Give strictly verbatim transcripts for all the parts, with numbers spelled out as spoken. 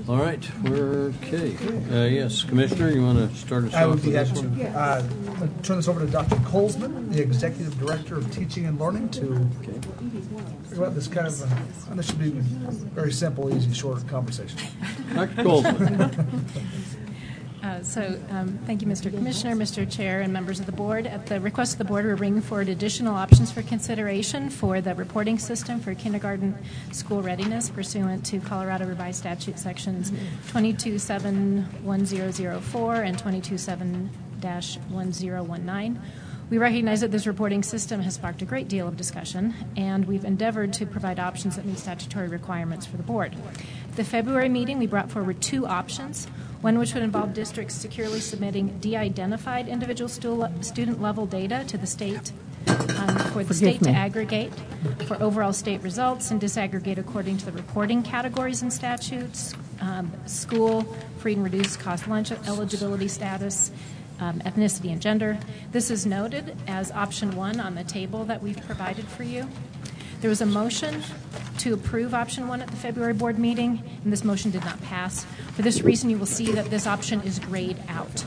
All right, we're okay. Uh, yes, Commissioner, you want to start us I off would be with happy this one? to. Uh, I'll turn this over to Doctor Colesman, the Executive Director of Teaching and Learning, to Okay. figure out this kind of, uh, and this should be very simple, easy, short conversation. Doctor Colesman. Uh, so, um, thank you, Mister Commissioner, Mister Chair, and members of the board. At the request of the board, we're bringing forward additional options for consideration for the reporting system for kindergarten school readiness pursuant to Colorado Revised Statute Sections twenty-two seven one zero zero four and twenty-two seven dash one zero one nine. We recognize that this reporting system has sparked a great deal of discussion, and we've endeavored to provide options that meet statutory requirements for the board. At the February meeting, we brought forward two options, one which would involve districts securely submitting de-identified individual stu- student-level data to the state um, for the Forgive state me. to aggregate for overall state results and disaggregate according to the reporting categories and statutes, um, school, free and reduced cost lunch eligibility status, Um, ethnicity and gender. This is noted as option one on the table that we've provided for you. There was a motion to approve option one at the February board meeting, and this motion did not pass. For this reason, you will see that this option is grayed out.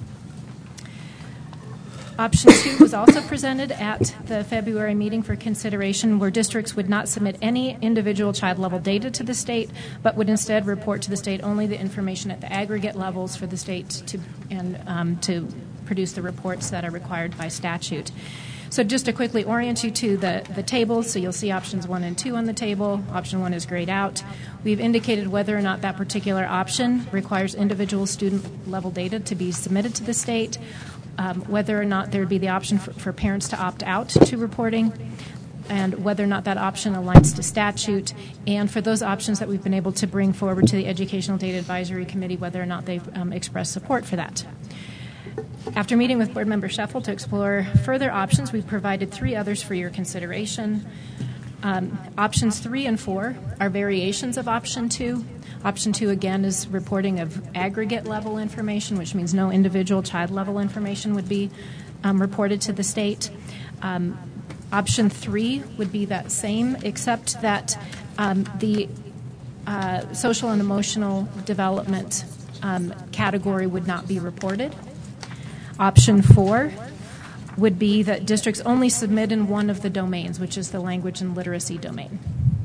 Option two was also presented at the February meeting for consideration, where districts would not submit any individual child level data to the state, but would instead report to the state only the information at the aggregate levels for the state to and um, to produce the reports that are required by statute. So just to quickly orient you to the, the table, so you'll see options one and two on the table. Option one is grayed out. We've indicated whether or not that particular option requires individual student level data to be submitted to the state, um, whether or not there would be the option for, for parents to opt out to reporting, and whether or not that option aligns to statute, and for those options that we've been able to bring forward to the Educational Data Advisory Committee, whether or not they've um, expressed support for that. After meeting with Board Member Scheffel to explore further options, we've provided three others for your consideration. Um, options three and four are variations of option two. Option two, again, is reporting of aggregate level information, which means no individual child level information would be um, reported to the state. Um, option three would be that same, except that um, the uh, social and emotional development um, category would not be reported. Option four would be that districts only submit in one of the domains, which is the language and literacy domain.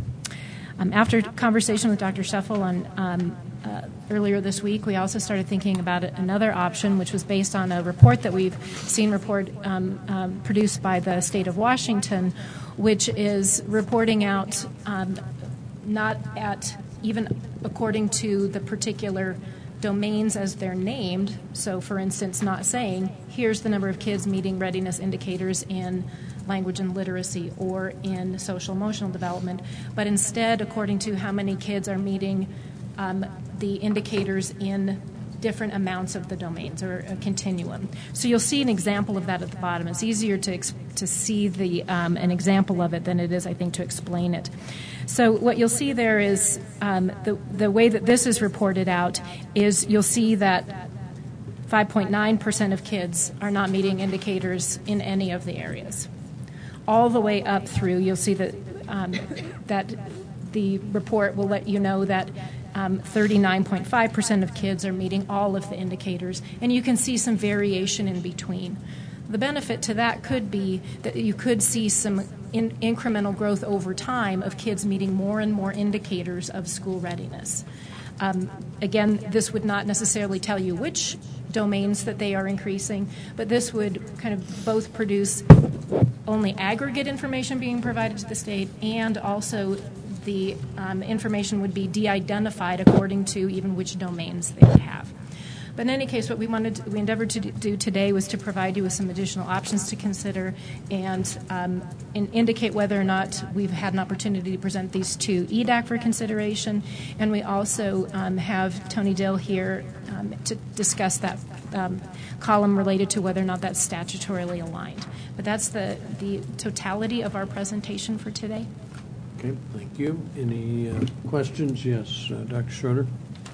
Um, after conversation with Doctor Scheffel on, um, uh, earlier this week, we also started thinking about another option, which was based on a report that we've seen report um, um, produced by the state of Washington, which is reporting out um, not at even according to the particular domains as they're named. So, for instance, not saying, here's the number of kids meeting readiness indicators in language and literacy or in social emotional development, but instead according to how many kids are meeting um, the indicators in different amounts of the domains, or a continuum. So you'll see an example of that at the bottom. It's easier to ex- to see the um, an example of it than it is, I think, to explain it. So what you'll see there is um, the the way that this is reported out is you'll see that five point nine percent of kids are not meeting indicators in any of the areas. All the way up through, you'll see that um, that the report will let you know that Um, thirty-nine point five percent of kids are meeting all of the indicators, and you can see some variation in between. The benefit to that could be that you could see some in, incremental growth over time of kids meeting more and more indicators of school readiness. Um, again, this would not necessarily tell you which domains that they are increasing, but this would kind of both produce only aggregate information being provided to the state, and also the um, information would be de-identified according to even which domains they would have. But in any case, what we wanted, to, we endeavored to do today was to provide you with some additional options to consider, and, um, and indicate whether or not we've had an opportunity to present these to E D A C for consideration. And we also um, have Tony Dill here um, to discuss that um, column related to whether or not that's statutorily aligned. But that's the, the totality of our presentation for today. Okay, thank you. Any uh, questions? Yes, uh, Doctor Schroeder.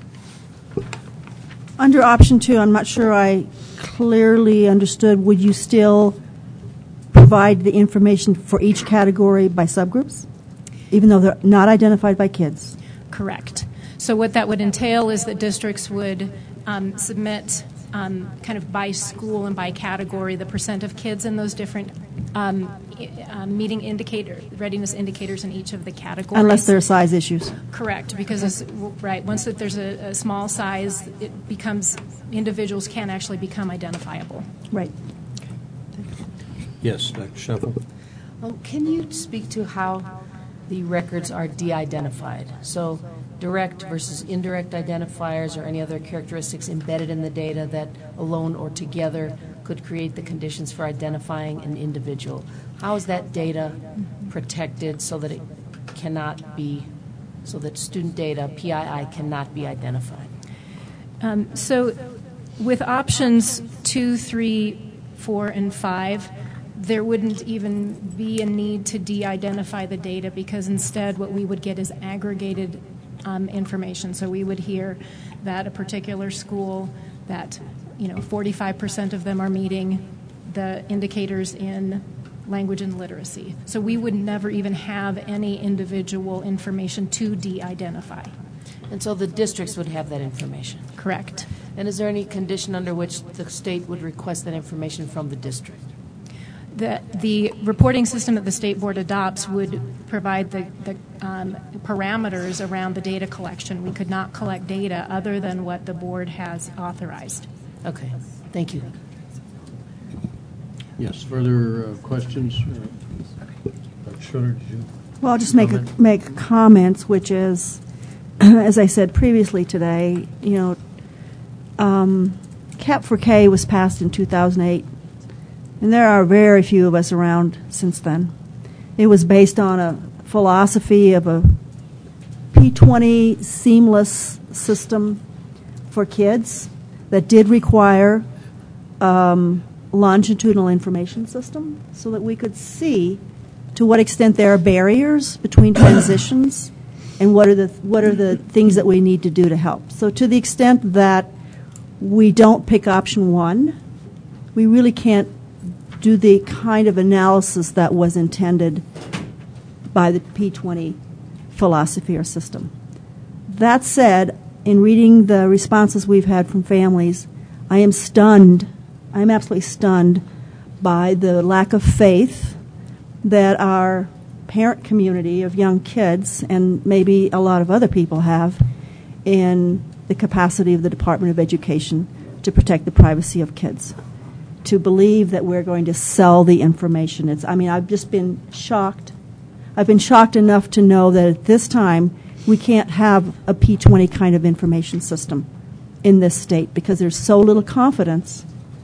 Under option two, I'm not sure I clearly understood. Would you still provide the information for each category by subgroups, even though they're not identified by kids? Correct. So what that would entail is that districts would um, submit um, kind of by school and by category the percent of kids in those different um, uh, meeting indicator, readiness indicators in each of the categories. Unless there are size issues. Correct, because it's, right, once that there's a, a small size, it becomes, individuals can actually become identifiable. Right. Yes, Doctor Shuffle. Oh, can you speak to how the records are de-identified? So direct versus indirect identifiers or any other characteristics embedded in the data that alone or together could create the conditions for identifying an individual. How is that data protected so that it cannot be, so that student data, P I I, cannot be identified? Um, so with options two, three, four, and five, there wouldn't even be a need to de-identify the data because instead what we would get is aggregated um, information. So we would hear that a particular school that, you know, forty-five percent of them are meeting the indicators in language and literacy. So we would never even have any individual information to de-identify. And so the districts would have that information. Correct. And is there any condition under which the state would request that information from the district? The, the reporting system that the State Board adopts would provide the, the um, parameters around the data collection. We could not collect data other than what the Board has authorized. Okay, thank you. Yes, further uh, questions? Uh, Doctor Schiller, did you? Well, I'll just make a, comment? make comments, which is, as I said previously today, you know, um, Cap four K was passed in two thousand eight. And there are very few of us around since then. It was based on a philosophy of a P twenty seamless system for kids that did require um, longitudinal information system so that we could see to what extent there are barriers between transitions and what are the what are the things that we need to do to help. So to the extent that we don't pick option one, we really can't do the kind of analysis that was intended by the P twenty philosophy or system. That said, in reading the responses we've had from families, I am stunned, I am absolutely stunned by the lack of faith that our parent community of young kids, and maybe a lot of other people have, in the capacity of the Department of Education to protect the privacy of kids. To believe that we're going to sell the information. It's, I mean, I've just been shocked. I've been shocked enough to know that at this time we can't have a P twenty kind of information system in this state because there's so little confidence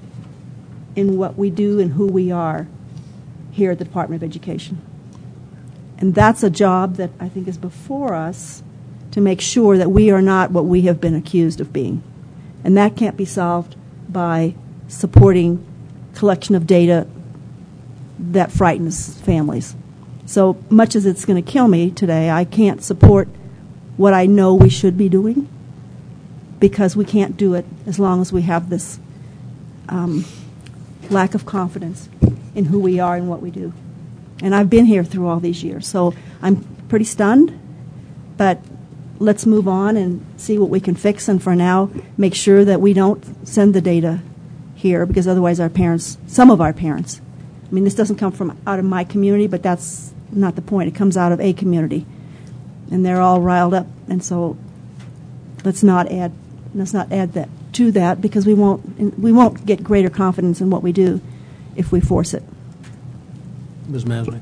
in what we do and who we are here at the Department of Education. And that's a job that I think is before us to make sure that we are not what we have been accused of being. And that can't be solved by supporting collection of data that frightens families. So much as it's going to kill me today, I can't support what I know we should be doing because we can't do it as long as we have this um, lack of confidence in who we are and what we do. And I've been here through all these years, so I'm pretty stunned, but let's move on and see what we can fix, and for now, make sure that we don't send the data here, because otherwise our parents, some of our parents, I mean, this doesn't come from out of my community, but that's not the point. It comes out of a community, and they're all riled up, and so let's not add, let's not add that to that, because we won't, we won't get greater confidence in what we do if we force it. Miz Masnick.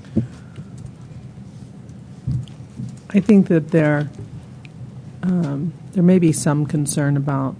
I think that there, um, there may be some concern about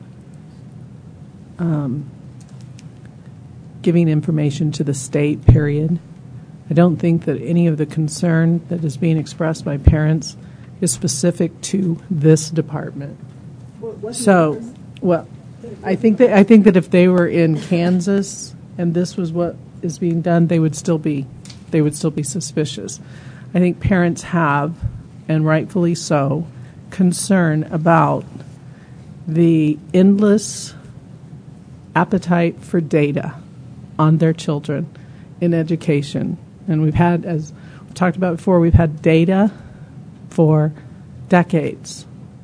um, giving information to the state, period. I don't think that any of the concern that is being expressed by parents is specific to this department. Well, so, well, I think that I think that if they were in Kansas and this was what is being done, they would still be they would still be suspicious. I think parents have, and rightfully so, concern about the endless appetite for data on their children in education. And we've had, as we talked about before, we've had data for decades.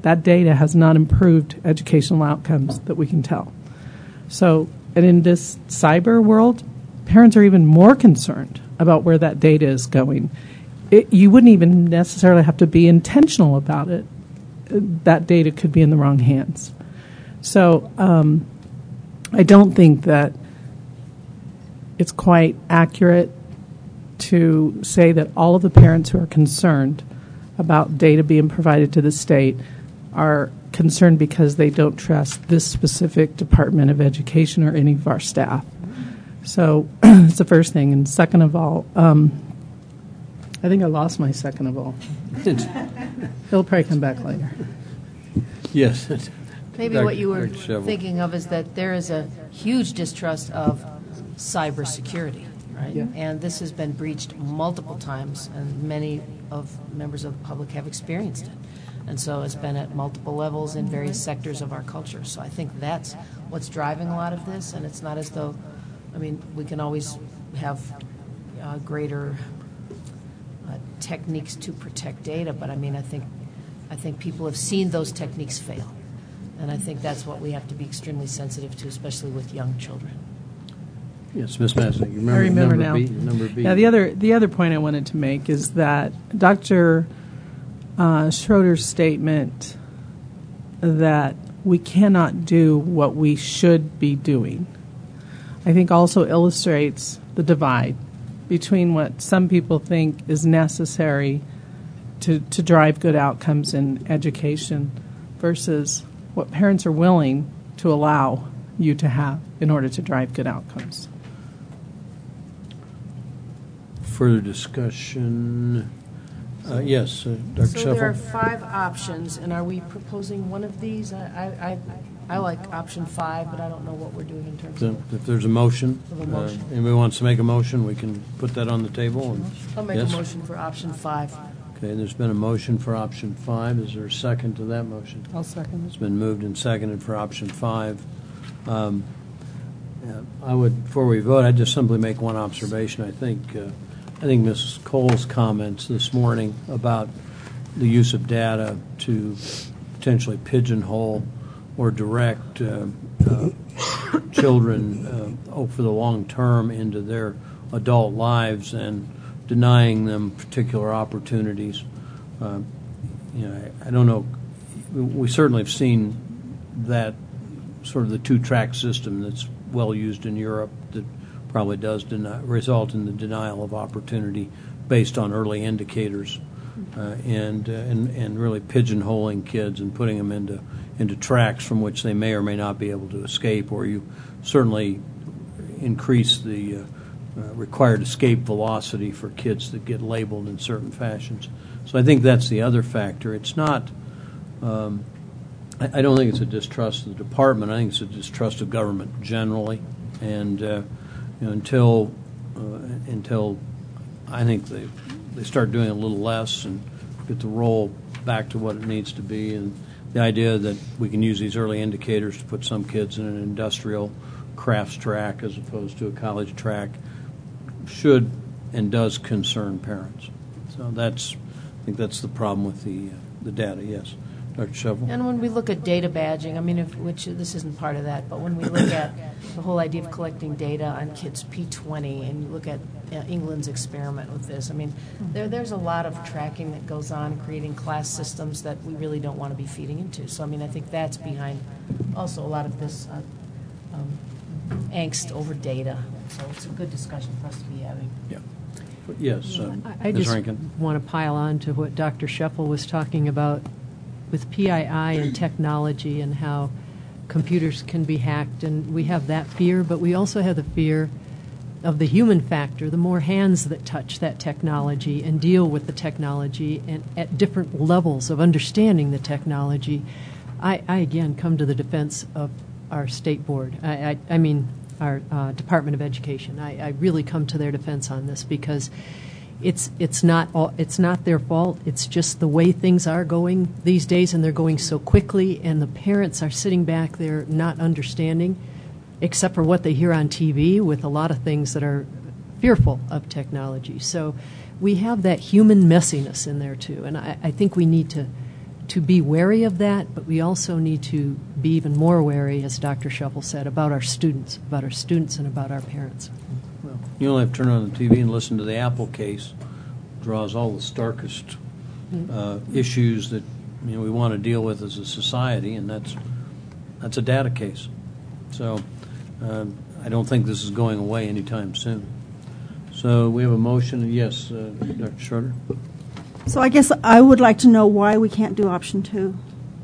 that data has not improved educational outcomes that we can tell. So, and in this cyber world, parents are even more concerned about where that data is going. It, you wouldn't even necessarily have to be intentional about it. That data could be in the wrong hands. So um, I don't think that it's quite accurate to say that all of the parents who are concerned about data being provided to the state are concerned because they don't trust this specific Department of Education or any of our staff. So that's the first thing. And second of all, um, I think I lost my second of all. He'll probably come back later. Yes. Maybe Doctor what you were Doctor Shovel. thinking of is that there is a huge distrust of cybersecurity, right? Yeah. And this has been breached multiple times, and many of members of the public have experienced it. And so it's been at multiple levels in various sectors of our culture. So I think that's what's driving a lot of this, and it's not as though, I mean, we can always have uh, greater uh, techniques to protect data, but I mean, I think, I think people have seen those techniques fail. And I think that's what we have to be extremely sensitive to, especially with young children. Yes, Miz Massey, you remember, I remember number now. B? Number B. Yeah, the other the other point I wanted to make is that Doctor Uh, Schroeder's statement that we cannot do what we should be doing, I think also illustrates the divide between what some people think is necessary to, to drive good outcomes in education versus what parents are willing to allow you to have in order to drive good outcomes. Further discussion? Uh, yes, uh, Doctor So Shuffle. there are five options, and are we proposing one of these? I, I, I like option five, but I don't know what we're doing in terms So of. if there's a motion, Of a uh, motion. anybody wants to make a motion, we can put that on the table. And I'll make yes? a motion for option five. Okay, there's been a motion for option five. Is there a second to that motion? I'll second It's been moved and seconded for option five. Um, yeah, I would, before we vote, I'd just simply make one observation. I think, uh, I think Missus Cole's comments this morning about the use of data to potentially pigeonhole or direct uh, uh, children uh, oh, for the long term into their adult lives and denying them particular opportunities. Uh, you know, I, I don't know. We certainly have seen that sort of the two-track system that's well used in Europe that probably does deny, result in the denial of opportunity based on early indicators, uh, and, uh, and and really pigeonholing kids and putting them into into tracks from which they may or may not be able to escape, or you certainly increase the uh, uh, required escape velocity for kids that get labeled in certain fashions. So I think that's the other factor. It's not. Um, I, I don't think it's a distrust of the department. I think it's a distrust of government generally, and. Uh, You know, until uh, until I think they they start doing a little less and get the role back to what it needs to be, and the idea that we can use these early indicators to put some kids in an industrial crafts track as opposed to a college track should and does concern parents. So that's I think that's the problem with the uh, the data. Yes, Doctor Shovel. And when we look at data badging, I mean, if, which this isn't part of that, but when we look at the whole idea of collecting data on kids P twenty, and you look at uh, England's experiment with this, I mean, there there's a lot of tracking that goes on, creating class systems that we really don't want to be feeding into. So, I mean, I think that's behind also a lot of this uh, um, angst over data. So it's a good discussion for us to be having. Yeah. Yes, uh, I I Miz just Rankin. want to pile on to what Doctor Scheffel was talking about with P I I and technology and how computers can be hacked, and we have that fear, but we also have the fear of the human factor, the more hands that touch that technology and deal with the technology and at different levels of understanding the technology. I, I again, come to the defense of our state board. I, I, I mean, our uh, Department of Education. I, I really come to their defense on this because it's it's not all, it's not their fault. It's just the way things are going these days, and they're going so quickly, and the parents are sitting back there not understanding, except for what they hear on T V with a lot of things that are fearful of technology. So we have that human messiness in there too, and I, I think we need to to be wary of that, but we also need to be even more wary, as Doctor Shuffle said, about our students, about our students and about our parents. Well, you only have to turn on the T V and listen to the Apple case. Draws all the starkest uh, issues that you know we want to deal with as a society, and that's that's a data case. So uh, I don't think this is going away anytime soon. So we have a motion. Yes, uh, Doctor Schroeder. So I guess I would like to know why we can't do option two.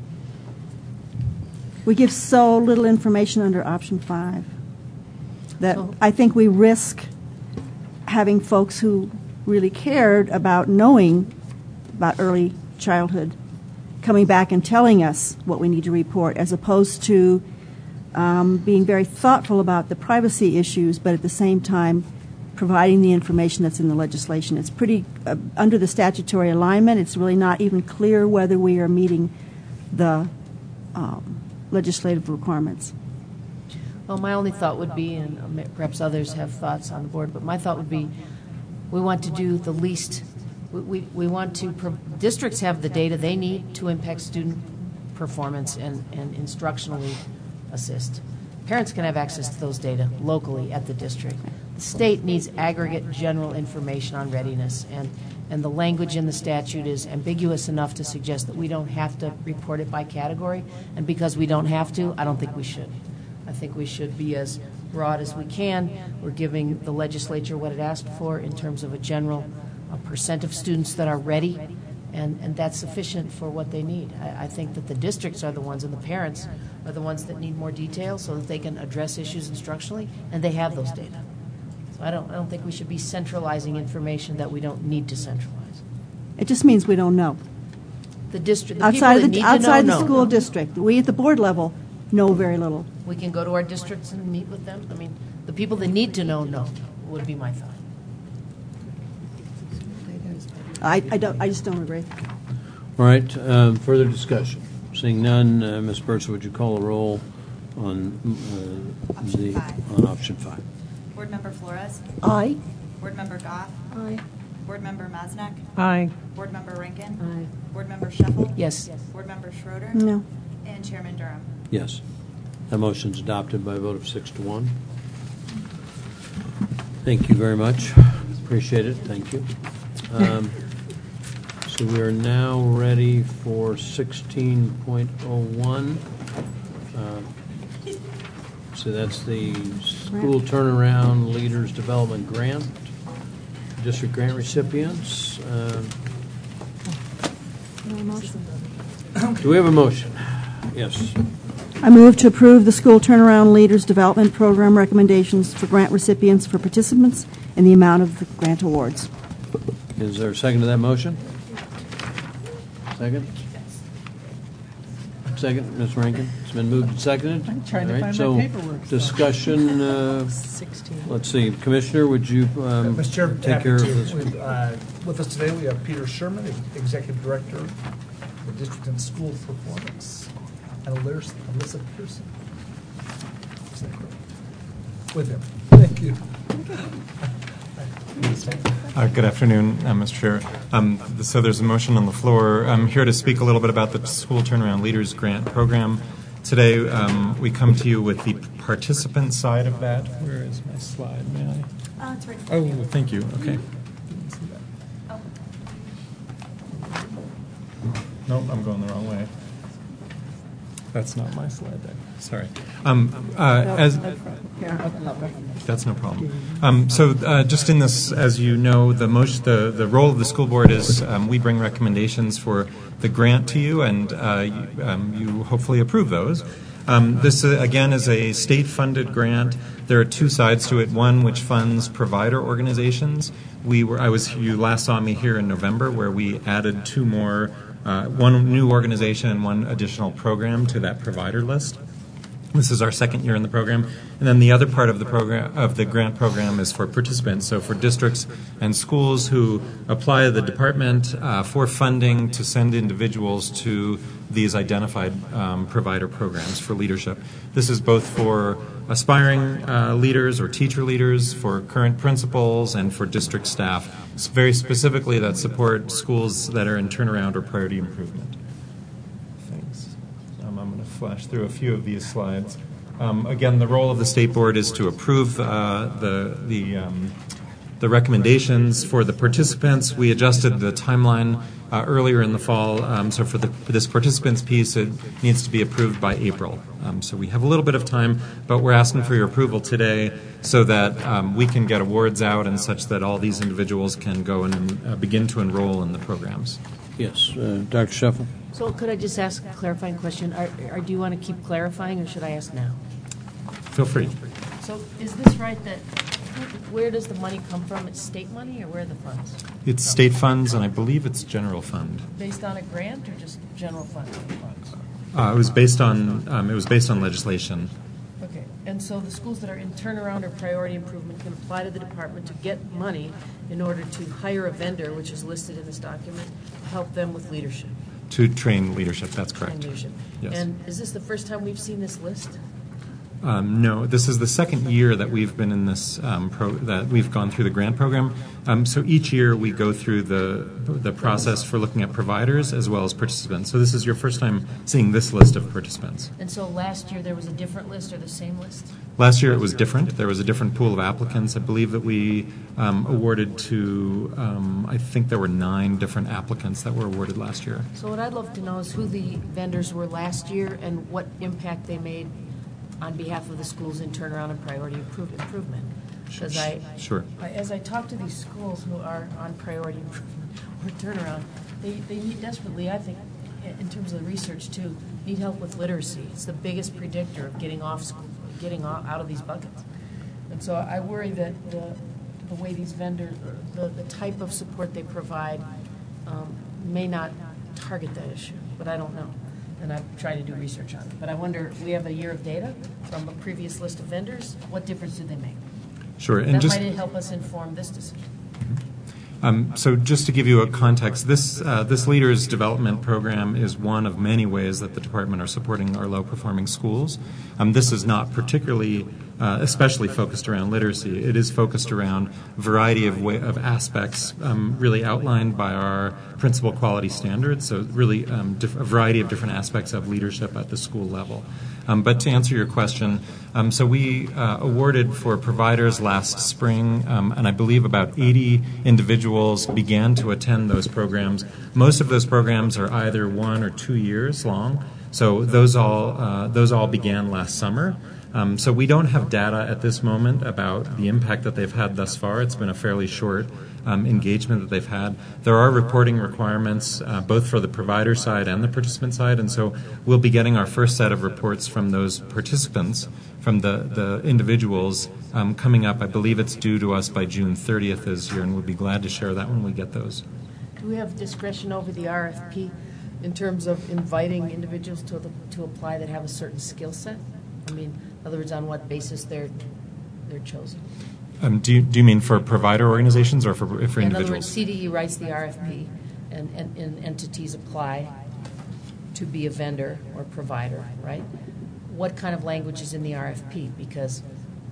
We give so little information under option five that So- I think we risk having folks who really cared about knowing about early childhood coming back and telling us what we need to report, as opposed to um, being very thoughtful about the privacy issues, but at the same time providing the information that's in the legislation. It's pretty, uh, under the statutory alignment, it's really not even clear whether we are meeting the um, legislative requirements. Well, my only thought would be, and perhaps others have thoughts on the board, but my thought would be we want to do the least. We, we, we want to, pro- districts have the data they need to impact student performance and, and instructionally assist. Parents can have access to those data locally at the district. The state needs aggregate general information on readiness, and, and the language in the statute is ambiguous enough to suggest that we don't have to report it by category, and because we don't have to, I don't think we should. I think we should be as broad as we can. We're giving the legislature what it asked for in terms of a general a percent of students that are ready, and, and that's sufficient for what they need. I, I think that the districts are the ones and the parents are the ones that need more detail so that they can address issues instructionally, and they have those data. So I don't, I don't think we should be centralizing information that we don't need to centralize. It just means we don't know. The district, the Outside people of that the, need outside to know, the know. school district, we at the board level know very little. We can go to our districts and meet with them. I mean, the people that need to know, know, would be my thought. I, I don't. I just don't agree. All right. Um, further discussion. Seeing none, uh, Miz Bursa, would you call a roll on uh, Option the five. on option five? Board Member Flores. Aye. Board Member Goff. Aye. Board Member Masnick. Aye. Board Member Rankin. Aye. Board Member Shuffle. Yes. Board Member Schroeder. No. And Chairman Durham. Yes. That motion is adopted by a vote of six to one. Thank you very much. Appreciate it. Thank you. Um, so we are now ready for sixteen point oh one. Uh, so that's the School Turnaround Leaders Development Grant, district grant recipients. Um, No motion. do we have a motion? Yes. I move to approve the School Turnaround Leaders Development Program recommendations for grant recipients for participants in the amount of the grant awards. Is there a second to that motion? Second? Second, Miz Rankin. It's been moved and seconded. I'm trying to All right, find so my paperwork, so. discussion, uh, sixteen. let's see, Commissioner, would you um, Mister Chair, take happy care of to. this? We've, uh, With us today, we have Peter Sherman, Executive Director of the District and School Performance, and Alyssa Alyssa Pearson. Is that correct? With him. Thank you. Uh, Good afternoon, uh, Mister Chair. Um, th- So there's a motion on the floor. I'm here to speak a little bit about the School Turnaround Leaders Grant Program. Today, um, we come to you with the participant side of that. Where is my slide? May I? Uh, it's right. Oh, thank you. Okay. Oh. Nope, I'm going the wrong way. That's not my slide deck. Sorry. Um, uh, as That's no problem. Um, so, uh, just in this, as you know, the most the, the role of the school board is um, we bring recommendations for the grant to you, and uh, you, um, you hopefully approve those. Um, this uh, again is a state-funded grant. There are two sides to it. One which funds provider organizations. We were I was you last saw me here in November, where we added two more. Uh, one new organization and one additional program to that provider list. This is our second year in the program. And then the other part of the program of the grant program is for participants, so for districts and schools who apply to the department uh, for funding to send individuals to these identified um, provider programs for leadership. This is both for aspiring uh, leaders or teacher leaders, for current principals, and for district staff, very specifically that support schools that are in turnaround or priority improvement. flash through a few of these slides. Um, again, the role of the State Board is to approve uh, the the um, the recommendations for the participants. We adjusted the timeline uh, earlier in the fall, um, so for, the, for this participants piece, it needs to be approved by April. Um, so we have a little bit of time, but we're asking for your approval today so that um, we can get awards out and such that all these individuals can go and uh, begin to enroll in the programs. Yes, uh, Doctor Sheffel. So could I just ask a clarifying question? Are, are, do you want to keep clarifying, or should I ask now? Feel free. So is this right that, where does the money come from? It's state money, or where are the funds? It's state funds, and I believe it's general fund. Based on a grant or just general fund funds? Uh, it was based on um, it was based on legislation. Okay, and so the schools that are in turnaround or priority improvement can apply to the department to get money in order to hire a vendor, which is listed in this document, to help them with leadership. To train leadership, that's correct. Train leadership. Yes. And is this the first time we've seen this list? Um, no, this is the second year that we've been in this um, pro, that we've gone through the grant program. Um, so each year we go through the the process for looking at providers as well as participants. So this is your first time seeing this list of participants. And so last year there was a different list or the same list? Last year it was different. There was a different pool of applicants. I believe that we um, awarded to, um, I think there were nine different applicants that were awarded last year. So what I'd love to know is who the vendors were last year and what impact they made on behalf of the schools in turnaround and priority improve, improvement. Because I, Sure. I, as I talk to these schools who are on priority improvement or turnaround, they, they need desperately, I think, in terms of the research too, need help with literacy. It's the biggest predictor of getting off school, getting off, out of these buckets. And so I worry that the, the way these vendors, the, the type of support they provide um, may not target that issue, but I don't know. And I've tried to do research on it. But I wonder, we have a year of data from a previous list of vendors. What difference do they make? Sure. And that just might help us inform this decision. Um, so just to give you a context, this uh, this Leaders Development Program is one of many ways that the department are supporting our low-performing schools. Um, this is not particularly, uh, especially focused around literacy. It is focused around a variety of, way, of aspects um, really outlined by our principal quality standards, so really um, diff- a variety of different aspects of leadership at the school level. Um, but to answer your question, um, so we uh, awarded for providers last spring, um, and I believe about eighty individuals began to attend those programs. Most of those programs are either one or two years long, so those all uh, those all began last summer. Um, so we don't have data at this moment about the impact that they've had thus far. It's been a fairly short um, engagement that they've had. There are reporting requirements uh, both for the provider side and the participant side, and so we'll be getting our first set of reports from those participants, from the, the individuals, um, coming up. I believe it's due to us by June thirtieth this year, and we'll be glad to share that when we get those. Do we have discretion over the R F P in terms of inviting individuals to, the, to apply that have a certain skill set? I mean, in other words, on what basis they're they're chosen? Um, do you do you mean for provider organizations or for for individuals? In other words, C D E writes the R F P, and, and, and entities apply to be a vendor or provider, right? What kind of language is in the R F P? Because,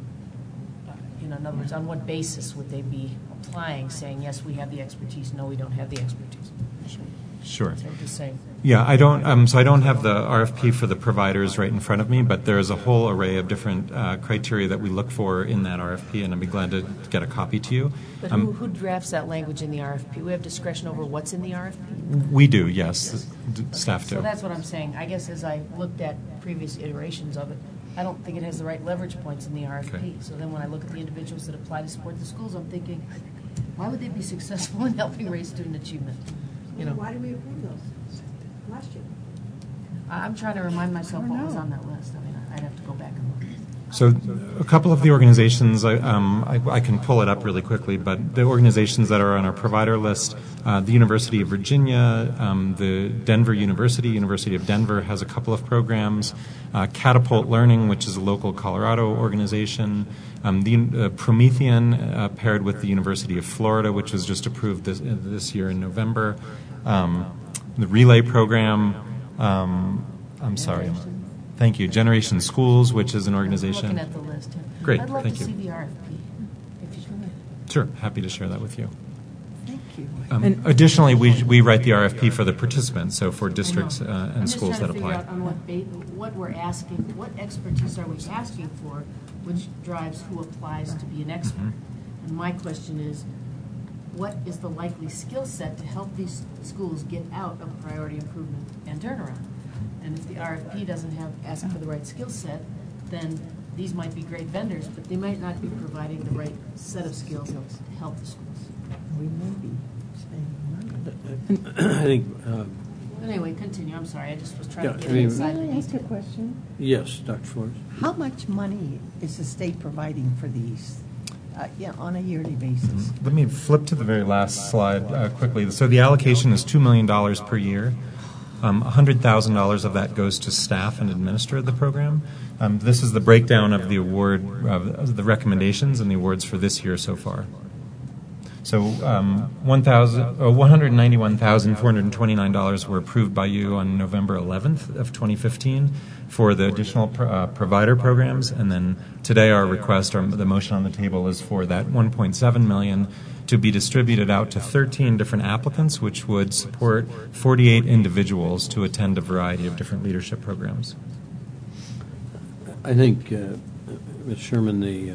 you know, in other words, on what basis would they be applying, saying yes, we have the expertise, no, we don't have the expertise? Sure. So I'm just saying. Yeah, I don't. Um, so I don't have the R F P for the providers right in front of me, but there is a whole array of different uh, criteria that we look for in that R F P, and I'd be glad to get a copy to you. But Um, who, who drafts that language in the R F P? We have discretion over what's in the R F P? we do, yes. The d- staff do. So that's what I'm saying. I guess as I looked at previous iterations of it, I don't think it has the right leverage points in the R F P. Okay. So then when I look at the individuals that apply to support the schools, I'm thinking, why would they be successful in helping raise student achievement? You know, Why did we approve those last year? I- I'm trying to remind myself what was on that list. I mean, I'd have to go back and look. So a couple of the organizations, I, um, I, I can pull it up really quickly, but the organizations that are on our provider list, uh, the University of Virginia, um, the Denver University, University of Denver has a couple of programs, uh, Catapult Learning, which is a local Colorado organization, um, the uh, Promethean uh, paired with the University of Florida, which was just approved this, uh, this year in November, um, the Relay program, um, I'm sorry. Thank you. Generation Schools, which is an organization. I'm looking at the list. Yeah. Great, I'd love thank to you. see the R F P, if you could. Sure, happy to share that with you. Thank you. you. Um, And- additionally, we, we write the R F P for the participants, so for districts I know. uh, I'm and just schools trying that to figure apply. out on what, ba- what we're asking, what expertise are we asking for, which drives who applies to be an expert. Mm-hmm. And my question is, what is the likely skill set to help these schools get out of priority improvement and turnaround? And if the R F P doesn't have, ask for the right skill set, then these might be great vendors, but they might not be providing the right set of skills to help the schools. We may be spending money. I think, uh, Anyway, continue, I'm sorry, I just was trying Yeah, to get I mean- inside Can the I ask a detail. question? yes, Doctor Flores. How much money is the state providing for these, uh, yeah, on a yearly basis? Let me flip to the very last slide uh, quickly. So the allocation is two million dollars per year. Um, one hundred thousand dollars of that goes to staff and administer the program. Um, this is the breakdown of the award, of the recommendations and the awards for this year so far. So um, one hundred ninety-one thousand four hundred twenty-nine dollars were approved by you on November eleventh of twenty fifteen for the additional pro- uh, provider programs. And then today our request, or the motion on the table, is for that one point seven million dollars to be distributed out to thirteen different applicants, which would support forty-eight individuals to attend a variety of different leadership programs. I think, uh, Miz Sherman, the, uh,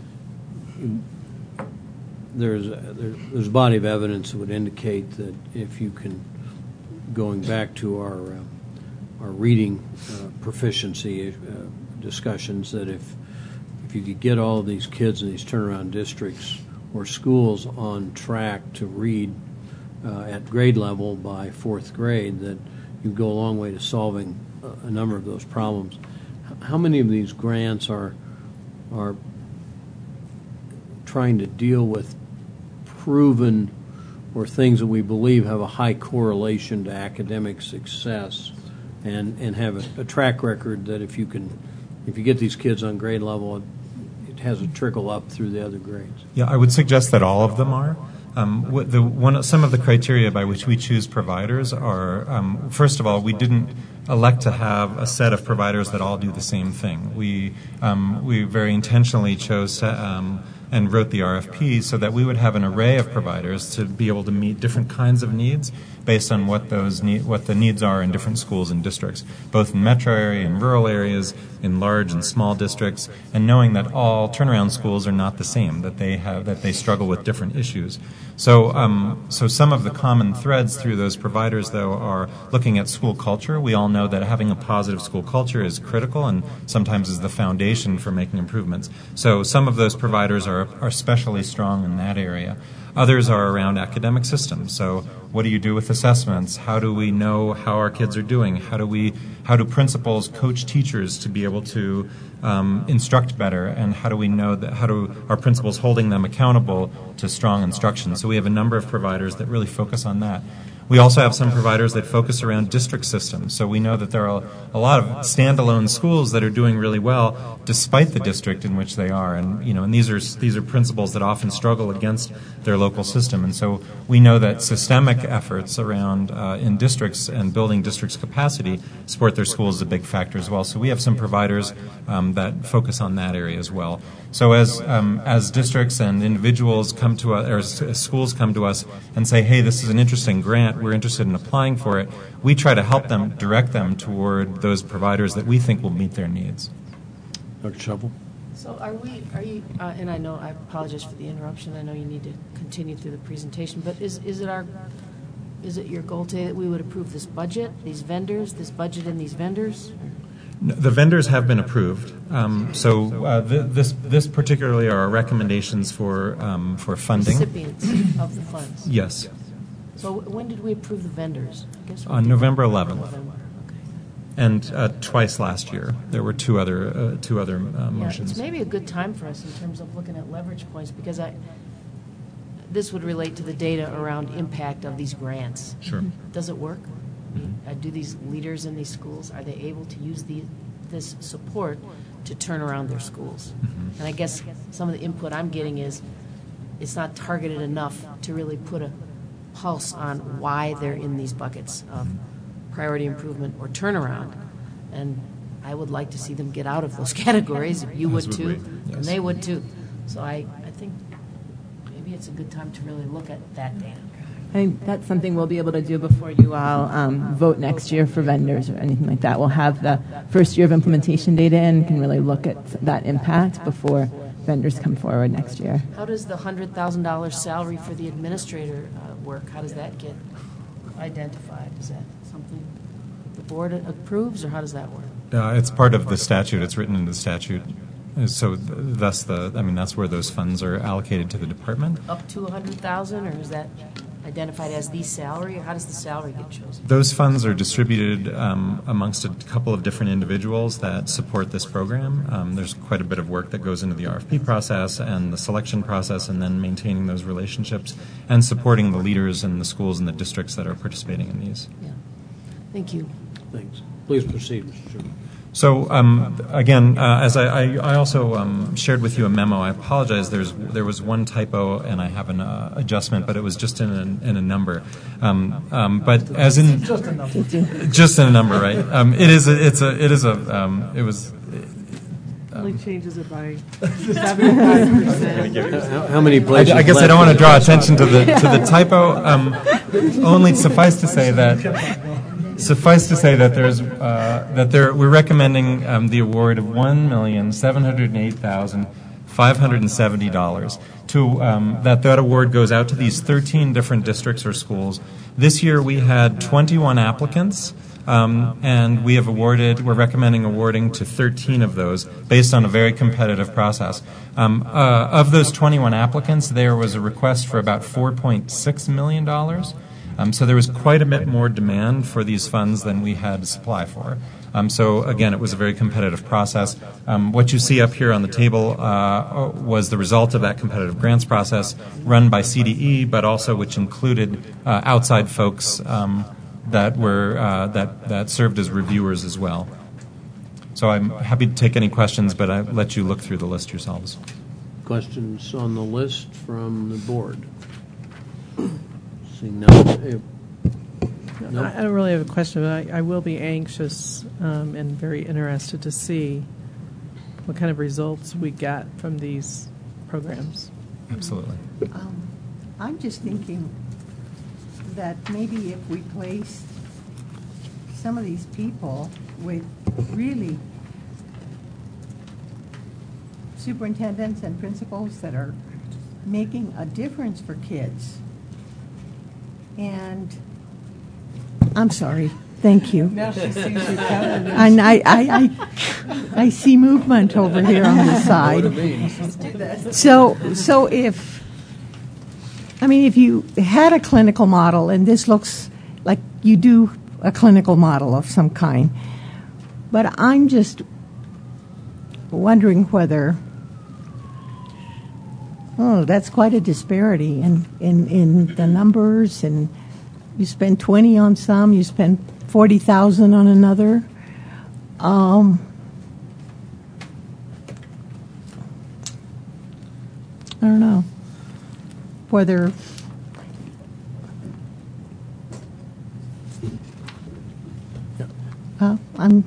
there's, a, there, there's a body of evidence that would indicate that if you can, going back to our, uh, our reading uh, proficiency uh, discussions, that if, if you could get all of these kids in these turnaround districts or schools on track to read uh, at grade level by fourth grade, that you go a long way to solving a, a number of those problems. How many of these grants are are trying to deal with proven or things that we believe have a high correlation to academic success, and and have a, a track record that if you can, if you get these kids on grade level, it, it has a trickle up through the other grades? Yeah, I would suggest that all of them are. Um, what the, one, some of the criteria by which we choose providers are, um, first of all, we didn't elect to have a set of providers that all do the same thing. We um, we very intentionally chose to, um, and wrote the R F P so that we would have an array of providers to be able to meet different kinds of needs based on what those need, what the needs are in different schools and districts, both in metro area and rural areas, in large and small districts, and knowing that all turnaround schools are not the same, that they have that they struggle with different issues. So, um, so some of the common threads through those providers, though, are looking at school culture. We all know that having a positive school culture is critical and sometimes is the foundation for making improvements. So some of those providers are, are especially strong in that area. Others are around academic systems. So what do you do with assessments? How do we know how our kids are doing? How do we, how do principals coach teachers to be able to um, instruct better? And how do we know that, how do our principals holding them accountable to strong instruction? So we have a number of providers that really focus on that. We also have some providers that focus around district systems. So we know that there are a lot of standalone schools that are doing really well despite the district in which they are. And, you know, and these are these are principals that often struggle against their local system. And so we know that systemic efforts around uh, in districts and building districts' capacity support their schools is a big factor as well. So we have some providers um, that focus on that area as well. So as um, as districts and individuals come to us, or as schools come to us and say, hey, this is an interesting grant, we're interested in applying for it, we try to help them, direct them toward those providers that we think will meet their needs. Doctor Shuffle? So are we, are you, uh, and I know, I apologize for the interruption, I know you need to continue through the presentation, but is, is it our, is it your goal today that we would approve this budget, these vendors, this budget and these vendors? No, the vendors have been approved. Um, so uh, th- this this particularly are our recommendations for um, for funding. Recipients of the funds? Yes. So when did we approve the vendors? I guess we On did. November eleventh. November, okay. And uh, twice last year. There were two other uh, two other uh, Yeah, motions. it's maybe a good time for us in terms of looking at leverage points, because I, this would relate to the data around impact of these grants. Sure. Does it work? I mean, uh, do these leaders in these schools, are they able to use the, this support to turn around their schools? Mm-hmm. And I guess some of the input I'm getting is it's not targeted enough to really put a pulse on why they're in these buckets of priority improvement or turnaround. And I would like to see them get out of those categories. You would As would too, we, and yes. they would too. So I, I think maybe it's a good time to really look at that data. I think that's something we'll be able to do before you all um, vote next year for vendors or anything like that. We'll have the first year of implementation data and can really look at that impact before vendors come forward next year. How does the one hundred thousand dollars salary for the administrator uh, work? How does that get identified? Is that something the board approves, or how does that work? Uh, it's part of the statute. It's written in the statute. So th- thus the, I mean, that's where those funds are allocated to the department. Up to one hundred thousand dollars, or is that identified as the salary, or how does the salary get chosen? Those funds are distributed um, amongst a couple of different individuals that support this program. Um, there's quite a bit of work that goes into the R F P process and the selection process, and then maintaining those relationships and supporting the leaders in the schools and the districts that are participating in these. Yeah. Thank you. Thanks. Please proceed, Mister Chairman. So um, again, uh, as I, I, I also um, shared with you a memo. I apologize. There's there was one typo, and I have an uh, adjustment, but it was just in a, in a number. Um, um, but as in Just a number. just in a number, right? Um, it is. A, it's a. It is a. Um, it was. Only changes it by seventy-five percent. How, how many places? I, I guess I left don't want in to draw the- attention to the to the typo. Um, only suffice to say that. Suffice to say that there's uh, that there we're recommending um, the award of one million seven hundred eight thousand five hundred and seventy dollars. To um, that that award goes out to these thirteen different districts or schools. This year we had twenty-one applicants, um, and we have awarded. We're recommending awarding to thirteen of those based on a very competitive process. Um, uh, of those twenty-one applicants, there was a request for about four point six million dollars. Um, so there was quite a bit more demand for these funds than we had supply for. Um, so again, it was a very competitive process. Um, what you see up here on the table uh, was the result of that competitive grants process run by C D E, but also which included uh, outside folks um, that were uh, that that served as reviewers as well. So I'm happy to take any questions, but I'll let you look through the list yourselves. Questions on the list from the board? Seeing none. No. I don't really have a question, but I, I will be anxious um, and very interested to see what kind of results we get from these programs. Absolutely. Um, I'm just thinking that maybe if we placed some of these people with really superintendents and principals that are making a difference for kids. And I'm sorry. Thank you. Now she sees you coming. And I, I, I, I see movement over here on the side. So, so if, I mean, if you had a clinical model, and this looks like you do a clinical model of some kind, but I'm just wondering whether, oh, that's quite a disparity in, in, in the numbers, and you spend twenty on some, you spend forty thousand on another. Um, I don't know whether uh, I'm.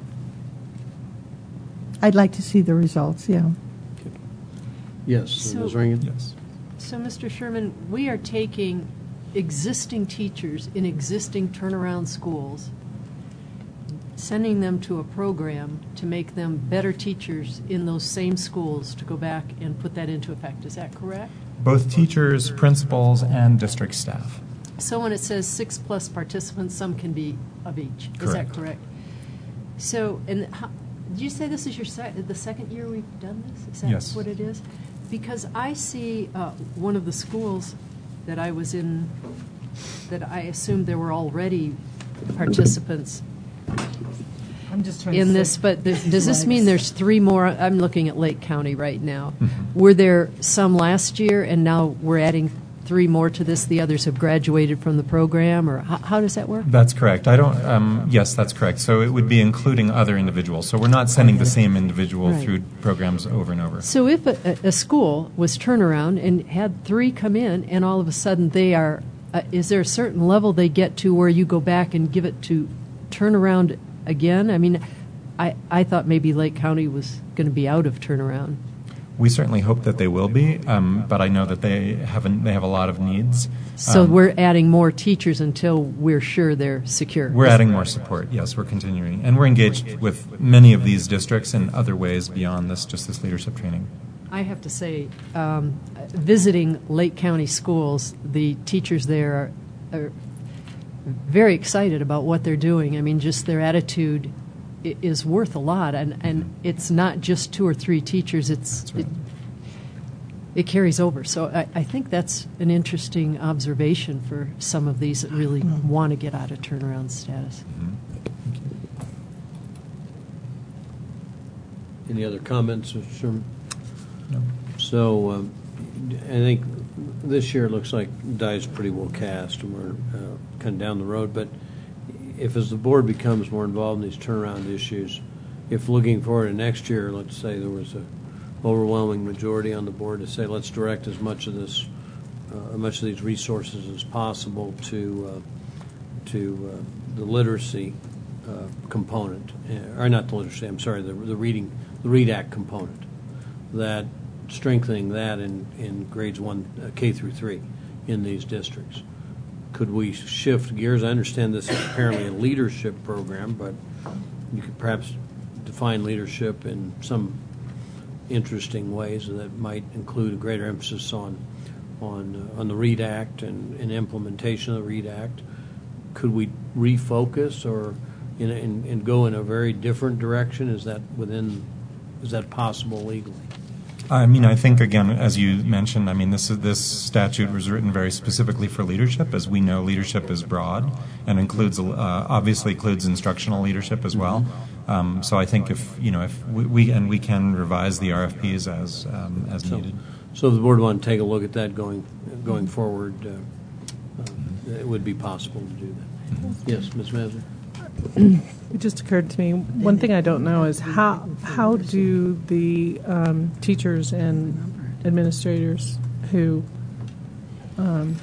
I'd like to see the results. Yeah. Yes, So- Miz Ringen? Yes. So, Mister Sherman, we are taking existing teachers in existing turnaround schools, sending them to a program to make them better teachers in those same schools to go back and put that into effect. Is that correct? Both teachers, principals, and district staff. So when it says six plus participants, some can be of each. Is that Correct. correct? So, and how, did you say this is your sec- the second year we've done this? Is that Yes. what it is? Because I see uh, one of the schools that I was in, that I assumed there were already participants I'm just trying in to this, say- but th- does this mean there's three more? I'm looking at Lake County right now. Were there some last year, and now we're adding three more to this? The others have graduated from the program, or how, how does that work? That's correct. I don't. Um, yes, that's correct. So it would be including other individuals. So we're not sending the same individual Right. through programs over and over. So if a, a a school was turnaround and had three come in, and all of a sudden they are, uh, is there a certain level they get to where you go back and give it to turnaround again? I mean, I, I thought maybe Lake County was going to be out of turnaround. We certainly hope that they will be, um, but I know that they haven't. They have a lot of needs. So Um, we're adding more teachers until we're sure they're secure. We're adding more support. Yes, we're continuing, and we're engaged with many of these districts in other ways beyond this, just this leadership training. I have to say, um, visiting Lake County schools, the teachers there are, are very excited about what they're doing. I mean, just their attitude i- is worth a lot, and, and it's not just two or three teachers. It's right. it, it carries over. So I, I think that's an interesting observation for some of these that really want to get out of turnaround status. Any other comments, Mister Sherman? No. So um, I think this year it looks like die is pretty well cast, and we're uh, kind of down the road. But if as the board becomes more involved in these turnaround issues, if looking forward to next year, let's say there was a overwhelming majority on the board to say let's direct as much of this, uh, as much of these resources as possible to uh, to uh, the literacy uh, component, uh, or not the literacy. I'm sorry, the the reading, the READ Act component, that strengthening that in, in grades one, uh, K through three in these districts. Could we shift gears? I understand this is apparently a leadership program, but you could perhaps define leadership in some interesting ways that might include a greater emphasis on on uh, on the READ Act and, and implementation of the READ Act. Could we refocus or in, in, and go in a very different direction? Is that within? Is that possible legally? I mean, I think, again, as you mentioned, I mean, this is, this statute was written very specifically for leadership. As we know, leadership is broad and includes, uh, obviously includes instructional leadership as well. Um, so I think if, you know, if we, we and we can revise the R F Ps as um, as So, needed. so if the board want to take a look at that going going forward, uh, uh, it would be possible to do that. Yes, Miz Mazur. It just occurred to me, one thing I don't know is how how do the um, teachers and administrators who um,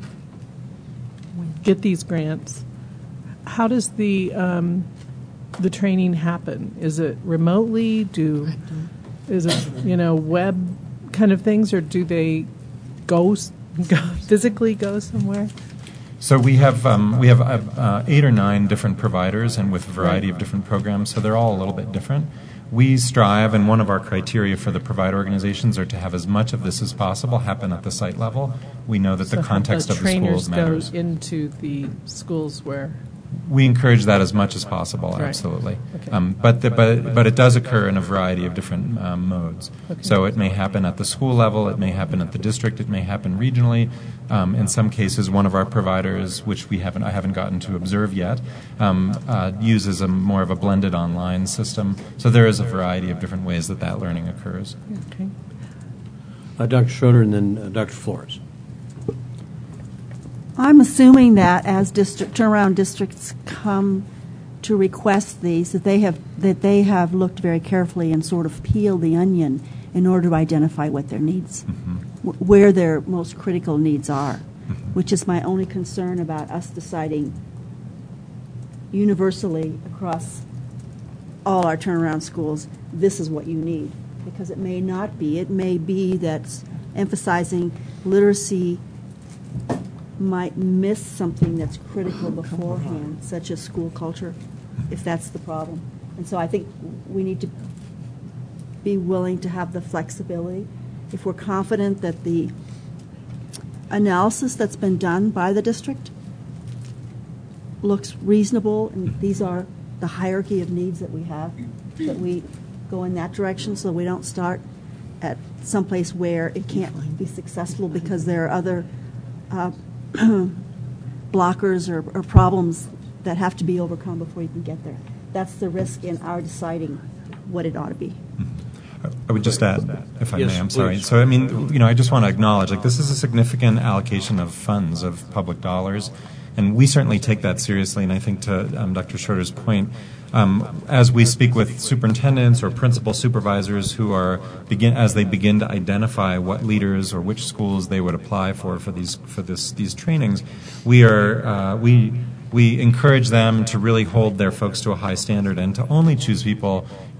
get these grants, how does the um, the training happen? Is it remotely? Do is it you know web kind of things, or do they go, s- go physically go somewhere? So we have um, we have uh, uh, eight or nine different providers, and with a variety of different programs. So they're all a little bit different. We strive, and one of our criteria for the provider organizations are to have as much of this as possible happen at the site level. We know that So the context the of the schools trainers matters. go into the schools where. We encourage that as much as possible, Right. absolutely. Okay. Um, but, the, but but it does occur in a variety of different um, modes. Okay. So it may happen at the school level, it may happen at the district, it may happen regionally. Um, in some cases, one of our providers, which we haven't I haven't gotten to observe yet, um, uh, uses a more of a blended online system. So there is a variety of different ways that that learning occurs. Okay. Uh, Doctor Schroeder and then uh, Doctor Flores. I'm assuming that as district turnaround districts come to request these, that they have that they have looked very carefully and sort of peeled the onion in order to identify what their needs, Mm-hmm. wh- where their most critical needs are, Mm-hmm. which is my only concern about us deciding universally across all our turnaround schools, this is what you need, because it may not be. It may be that emphasizing literacy might miss something that's critical beforehand, such as school culture, if that's the problem. And so I think we need to be willing to have the flexibility. If we're confident that the analysis that's been done by the district looks reasonable, and these are the hierarchy of needs that we have, that we go in that direction so we don't start at someplace where it can't be successful because there are other uh, blockers or, or problems that have to be overcome before you can get there. That's the risk in our deciding what it ought to be. I would just add, if I Yes, may, I'm sorry. please. So, I mean, you know, I just want to acknowledge, like, this is a significant allocation of funds, of public dollars, and we certainly take that seriously. And I think to um, Doctor Schroeder's point, um, as we speak with superintendents or principal supervisors who are begin as they begin to identify what leaders or which schools they would apply for for these for this these trainings, we are uh, we. We encourage them to really hold their folks to a high standard and to only choose people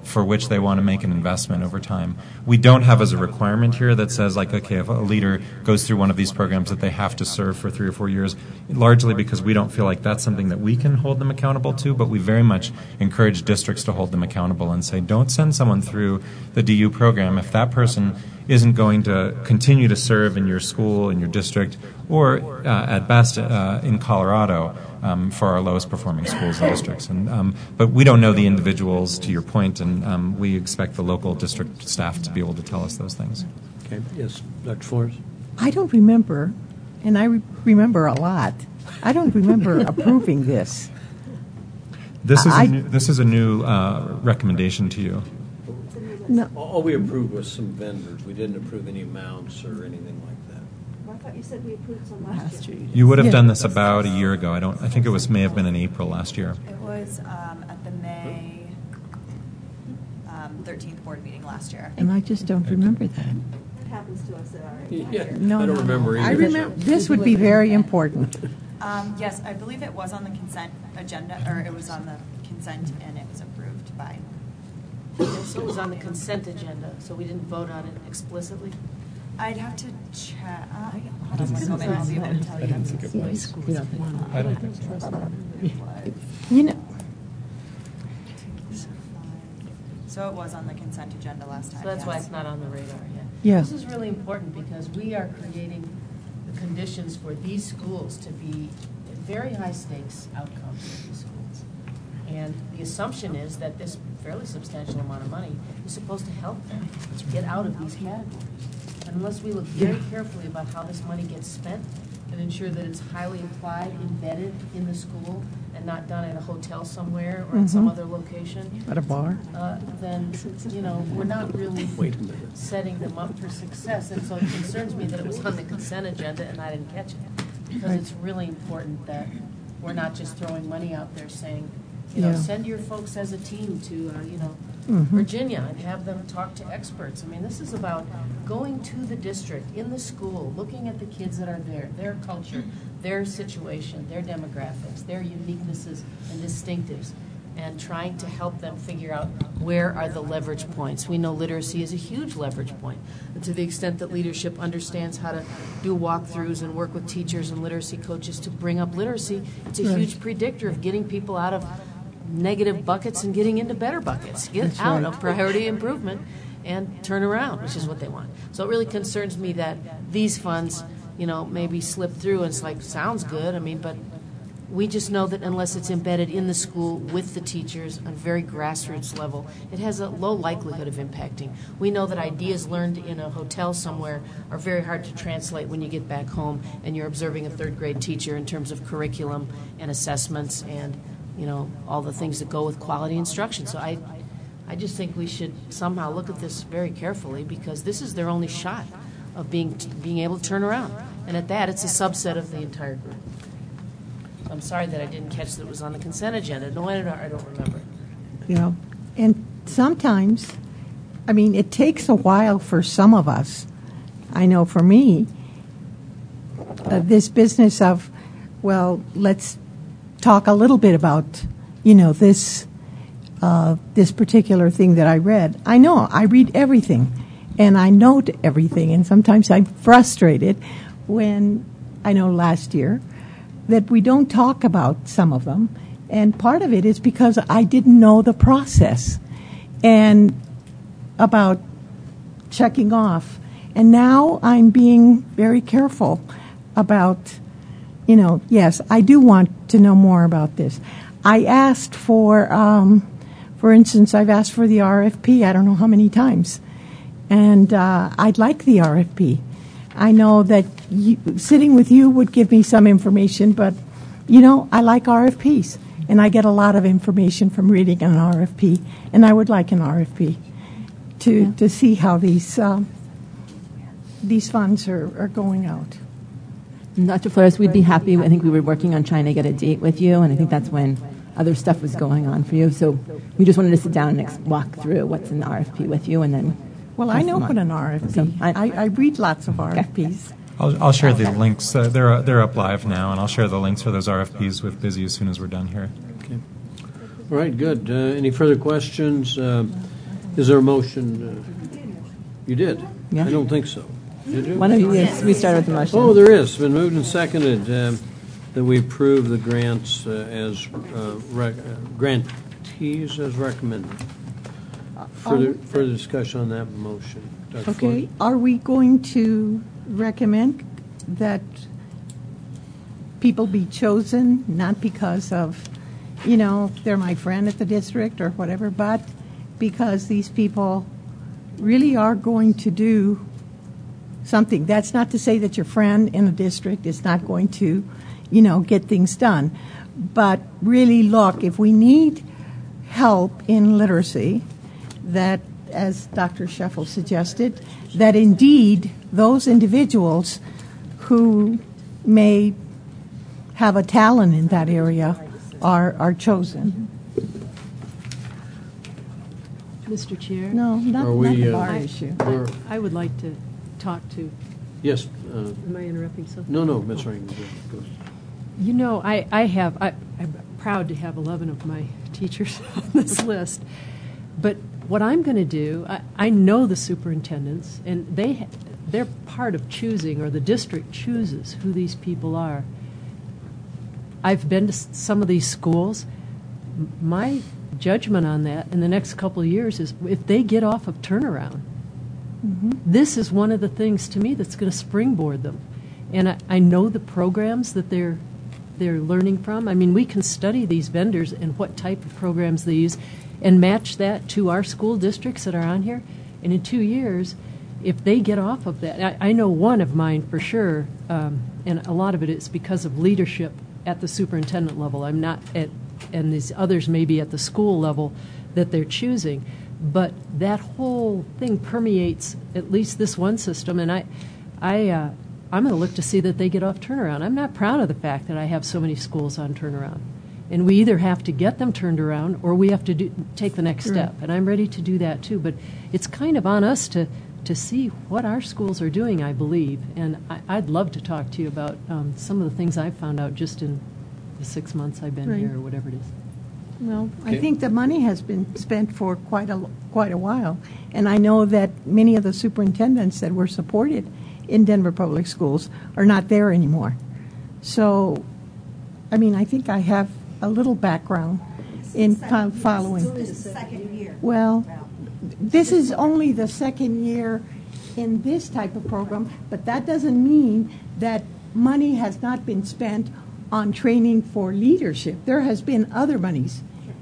for which they want to make an investment over time. We don't have as a requirement here that says, like, okay, if a leader goes through one of these programs that they have to serve for three or four years, largely because we don't feel like that's something that we can hold them accountable to, but we very much encourage districts to hold them accountable and say, don't send someone through the D U program if that person isn't going to continue to serve in your school, in your district, or uh, at best uh, in Colorado um, for our lowest performing schools and districts. And, um, but we don't know the individuals, to your point, and um, we expect the local district staff to be able to tell us those things. Okay. Yes, Doctor Flores? I don't remember, and I re- remember a lot. I don't remember approving this. This is I- a new, this is a new uh, recommendation to you. No. All we approved was some vendors. We didn't approve any amounts or anything like that. I thought you said we approved some last year. You would have Yeah. done this about a year ago. I don't. I think it was may have been in April last year. It was um, at the May um, thirteenth board meeting last year. And I just don't remember that. That happens to us at our Yeah, No, I don't no, remember no. either. I remember. This would be very important. Um, yes, I believe it was on the consent agenda, or it was on the consent, and it was approved by. So it was on the consent agenda, so we didn't vote on it explicitly? I'd have to check. Uh, hold on one moment. I'll be able to tell you. I don't think so. You know, So it was on the consent agenda last time. So that's why yes. it's not on the radar yet. Yeah. This is really important because we are creating the conditions for these schools to be very high stakes outcomes for these schools. And the assumption is that this fairly substantial amount of money is supposed to help them get out of these categories. And unless we look very carefully about how this money gets spent and ensure that it's highly applied, embedded in the school, and not done at a hotel somewhere or in some Mhm. other location, at a bar. uh, then, you know, we're not really Wait a minute. setting them up for success. And so it concerns me that it was on the consent agenda and I didn't catch it. Because it's really important that we're not just throwing money out there saying, you know, Yeah. send your folks as a team to, uh, you know, Mhm. Virginia and have them talk to experts. I mean, this is about going to the district, in the school, looking at the kids that are there, their culture, their situation, their demographics, their uniquenesses and distinctives, and trying to help them figure out where are the leverage points. We know literacy is a huge leverage point. And to the extent that leadership understands how to do walkthroughs and work with teachers and literacy coaches to bring up literacy, it's a Right. huge predictor of getting people out of negative buckets and getting into better buckets. Get That's out right. of priority improvement and turn around, which is what they want. So it really concerns me that these funds, you know, maybe slip through and it's like, sounds good, I mean, but we just know that unless it's embedded in the school with the teachers on a very grassroots level, it has a low likelihood of impacting. We know that ideas learned in a hotel somewhere are very hard to translate when you get back home and you're observing a third grade teacher in terms of curriculum and assessments and, you know, all the things that go with quality instruction. So I, I just think we should somehow look at this very carefully because this is their only shot of being being able to turn around. And at that, it's a subset of the entire group. I'm sorry that I didn't catch that it was on the consent agenda. No, I don't, I don't remember. You know, and sometimes, I mean, it takes a while for some of us. I know for me, uh, this business of, well, let's talk a little bit about, you know, this uh, this particular thing that I read. I know I read everything, and I note everything, and sometimes I'm frustrated when I know last year that we don't talk about some of them, and part of it is because I didn't know the process and about checking off. And now I'm being very careful about, you know, yes, I do want to know more about this. I asked for, um, for instance, I've asked for the R F P I don't know how many times, and uh, I'd like the R F P. I know that you, sitting with you would give me some information, but, you know, I like R F Ps, and I get a lot of information from reading an R F P, and I would like an R F P to, yeah. to see how these um, these funds are, are going out. Doctor Flores, we'd be happy. I think we were working on trying to get a date with you, and I think that's when other stuff was going on for you. So we just wanted to sit down and ex- walk through what's in the R F P with you, and then Well, I know what an R F P. So I, I, I read lots of R F Ps. Okay. I'll, I'll share the links. Uh, they're they're up live now, and I'll share the links for those R F Ps with Busy as soon as we're done here. Okay. All right, good. Uh, any further questions? Uh, Is there a motion? Uh, you did? Yeah. I don't think so. Did you? One of you, yes, we started with the motion. Oh, there is. It's been moved and seconded um, that we approve the grants uh, as uh, rec- uh, grantees as recommended. Further, further discussion on that motion. Doctor Okay, Ford? are we going to recommend that people be chosen not because of, you know, they're my friend at the district or whatever, but because these people really are going to do something? That's not to say that your friend in the district is not going to, you know, get things done. But really, look, if we need help in literacy, that, as Doctor Sheffel suggested, that indeed those individuals who may have a talent in that area are, are chosen. Mister Chair? No, not, Are we, not the uh, bar I- issue. Or- I would like to talk to, Yes. Uh, am I interrupting something? no, no, Miz Rankin. Go ahead. You know, I, I have, I, I'm proud to have eleven of my teachers on this list. But what I'm going to do, I, I know the superintendents, and they, ha- they're part of choosing, or the district chooses who these people are. I've been to s- some of these schools. M- My judgment on that in the next couple of years is if they get off of turnaround, this is one of the things to me that's going to springboard them. And I, I know the programs that they're they're learning from. I mean, we can study these vendors and what type of programs they use and match that to our school districts that are on here. And in two years, if they get off of that, I, I know one of mine for sure, um, and a lot of it is because of leadership at the superintendent level. I'm not at, and these others may be at the school level that they're choosing. But that whole thing permeates at least this one system, and I, I, uh, I'm going to look to see that they get off turnaround. I'm not proud of the fact that I have so many schools on turnaround, and we either have to get them turned around or we have to do, take the next step, and I'm ready to do that too. But it's kind of on us to to see what our schools are doing, I believe, and I, I'd love to talk to you about um, some of the things I've found out just in the six months I've been Right. here or whatever it is. Well, Okay. I think the money has been spent for quite a, quite a while. And I know that many of the superintendents that were supported in Denver Public Schools are not there anymore. So, I mean, I think I have a little background in fo- following. This is the second year. Well, this is only the second year in this type of program, but that doesn't mean that money has not been spent on training for leadership. There has been other monies,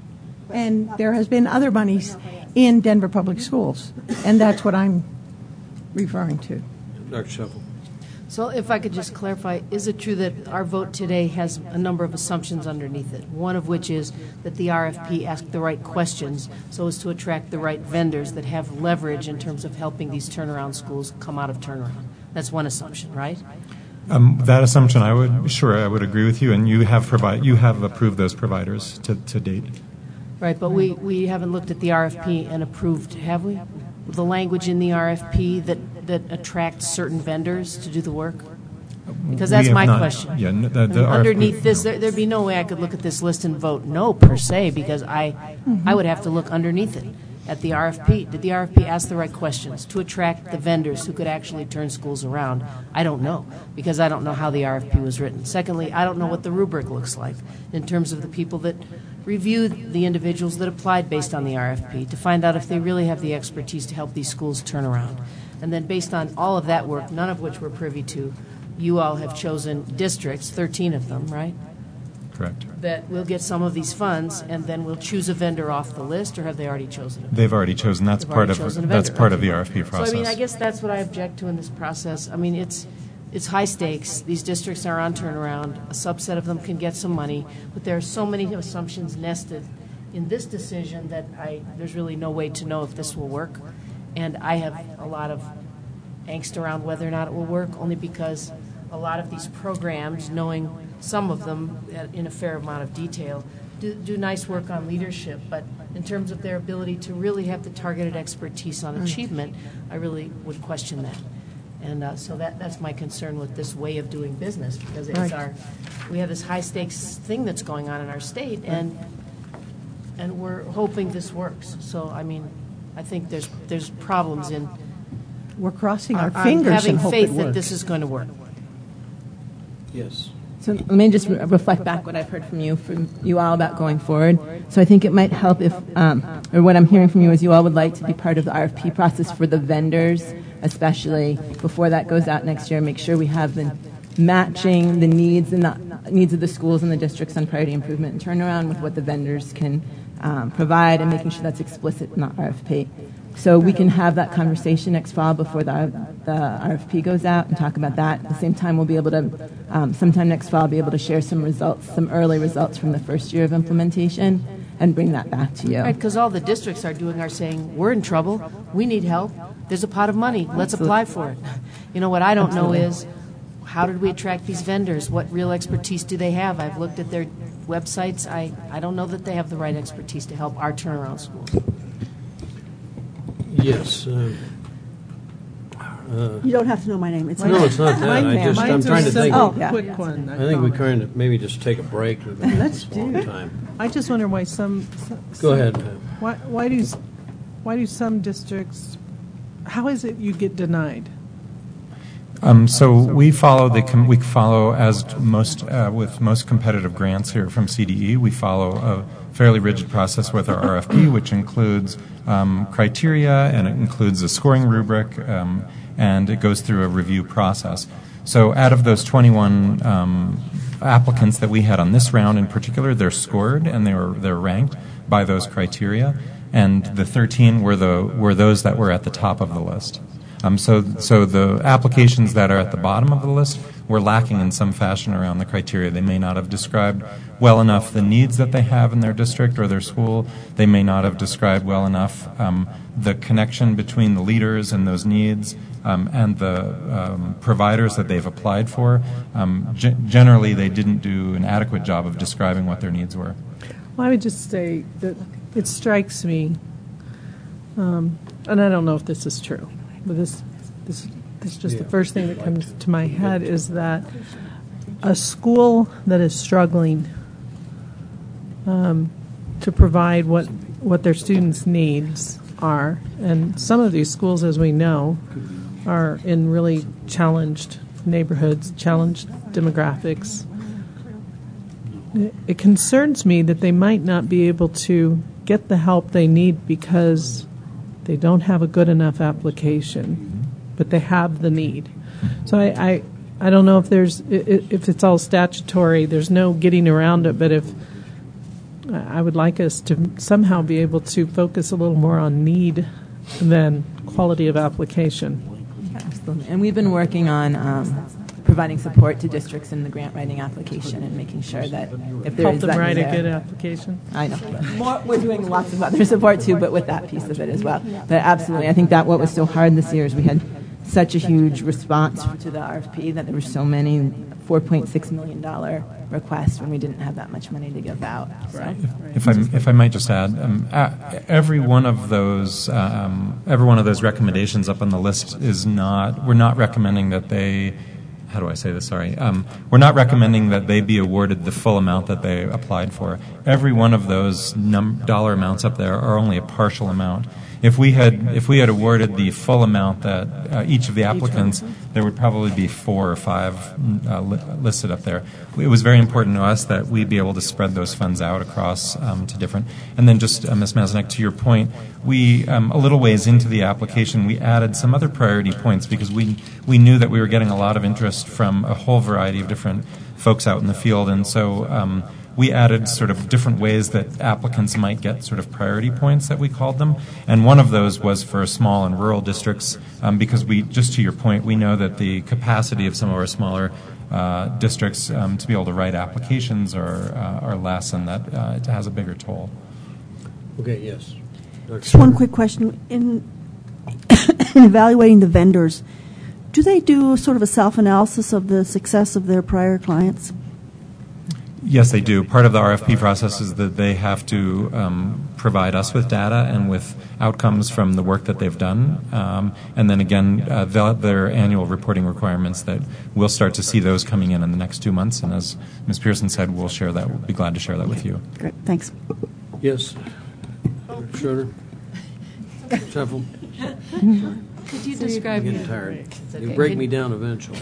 and there has been other monies in Denver Public Schools, and that's what I'm referring to. Doctor Sheffel. So if I could just clarify, is it true that our vote today has a number of assumptions underneath it? One of which is that the R F P asked the right questions so as to attract the right vendors that have leverage in terms of helping these turnaround schools come out of turnaround. That's one assumption, right? Um, that assumption, I would sure I would agree with you, and you have provide you have approved those providers to, to date. Right, but we, we haven't looked at the R F P and approved, have we? The language in the R F P that, that attracts certain vendors to do the work? Because We that's have my not- question. Yeah, n- the, the And R F P underneath this, there, there'd be no way I could look at this list and vote no per se, because I, I would have to look underneath it at the R F P. Did the R F P ask the right questions to attract the vendors who could actually turn schools around? I don't know, because I don't know how the R F P was written. Secondly, I don't know what the rubric looks like in terms of the people that reviewed the individuals that applied based on the R F P to find out if they really have the expertise to help these schools turn around. And then based on all of that work, none of which we're privy to, you all have chosen districts, thirteen of them, right? correct. That we'll get some of these funds and then we'll choose a vendor off the list, or have they already chosen it? They've already chosen. That's They've part already of chosen a that's vendor. part of the R F P process. So I mean, I guess that's what I object to in this process. I mean, it's it's high stakes. These districts are on turnaround. A subset of them can get some money, but there are so many assumptions nested in this decision that I there's really no way to know if this will work. And I have a lot of angst around whether or not it will work, only because a lot of these programs, knowing some of them in a fair amount of detail, do, do nice work on leadership, but in terms of their ability to really have the targeted expertise on achievement, I really would question that. And uh, so that that's my concern with this way of doing business, because it's Right. our we have this high stakes thing that's going on in our state, and and we're hoping this works. So I mean, I think there's there's problems in We're crossing our on fingers having and hope faith it that works. this is going to work. Yes. So let me just re- reflect back what I've heard from you, from you all about going forward. So I think it might help if, um, or what I'm hearing from you is you all would like to be part of the R F P process for the vendors, especially before that goes out next year. Make sure we have been matching the needs and the needs of the schools and the districts on priority improvement and turnaround with what the vendors can um, provide, and making sure that's explicit in the R F P. So we can have that conversation next fall before the, the R F P goes out and talk about that. At the same time, we'll be able to, um, sometime next fall, be able to share some results, some early results from the first year of implementation and bring that back to you. Right, because all the districts are doing are saying, we're in trouble, we need help, there's a pot of money, let's apply for it. You know, what I don't know is, how did we attract these vendors? What real expertise do they have? I've looked at their websites. I, I don't know that they have the right expertise to help our turnaround schools. Yes. Uh, uh, You don't have to know my name. It's no, it's not that. Mine- I just, I'm mine's a trying to think. simple, Oh, yeah. quick one. I think we promise. kind of maybe just take a break. We've been Let's this long do it. time. I just wonder why some. some Go ahead. Why, why do s- why do some districts? How is it you get denied? Um, so we follow the com- we follow as most uh, with most competitive grants here from C D E. We follow a fairly rigid process with our R F P, which includes um, criteria and it includes a scoring rubric, um, and it goes through a review process. So out of those twenty-one um, applicants that we had on this round in particular, they're scored and they were they're ranked by those criteria, and the thirteen were the were those that were at the top of the list. Um, so, so the applications that are at the bottom of the list were lacking in some fashion around the criteria. They may not have described well enough the needs that they have in their district or their school. They may not have described well enough um, the connection between the leaders and those needs um, and the um, providers that they've applied for. Um, g- generally, they didn't do an adequate job of describing what their needs were. Well, I would just say that it strikes me, um, and I don't know if this is true, but this, this, this is just the first thing that comes to my head is that a school that is struggling um, to provide what what their students' needs are, and some of these schools, as we know, are in really challenged neighborhoods, challenged demographics. It concerns me that they might not be able to get the help they need because they don't have a good enough application, but they have the need. So I, I, I don't know if there's if it's all statutory. There's no getting around it. But if I would like us to somehow be able to focus a little more on need than quality of application. Absolutely. And we've been working on um, providing support to districts in the grant writing application and making sure that if there Help is them that write need a there- good application. I know. More, we're doing lots of other support too, but with that piece of it as well. But absolutely, I think that what was so hard this year is we had such a huge response to the R F P that there were so many four point six million dollars requests when we didn't have that much money to give out. So. If I if I might just add, um, a- every one of those um, every one of those recommendations up on the list is not. We're not recommending that they. How do I say this? Sorry. Um, we're not recommending that they be awarded the full amount that they applied for. Every one of those num- dollar amounts up there are only a partial amount. If we had if we had awarded the full amount that uh, each of the applicants, there would probably be four or five uh, li- listed up there. It was very important to us that we be able to spread those funds out across um, to different. And then just, uh, Miz Mazanek, to your point, we um, a little ways into the application, we added some other priority points because we we knew that we were getting a lot of interest from a whole variety of different folks out in the field, and so. Um, We added sort of different ways that applicants might get sort of priority points that we called them. And one of those was for small and rural districts um, because we, just to your point, we know that the capacity of some of our smaller uh, districts um, to be able to write applications are, uh, are less and that uh, it has a bigger toll. Okay, yes. Just one quick question. In, in evaluating the vendors, do they do sort of a self-analysis of the success of their prior clients? Yes, they do. Part of the R F P process is that they have to um, provide us with data and with outcomes from the work that they've done. Um, and then again, uh, their annual reporting requirements that we'll start to see those coming in in the next two months. And as Miz Pearson said, we'll share that. We'll be glad to share that with you. Great, thanks. Yes. Schroeder? Shuffle. Could you I'm describe? getting tired. It's You okay. break Can- me down eventually.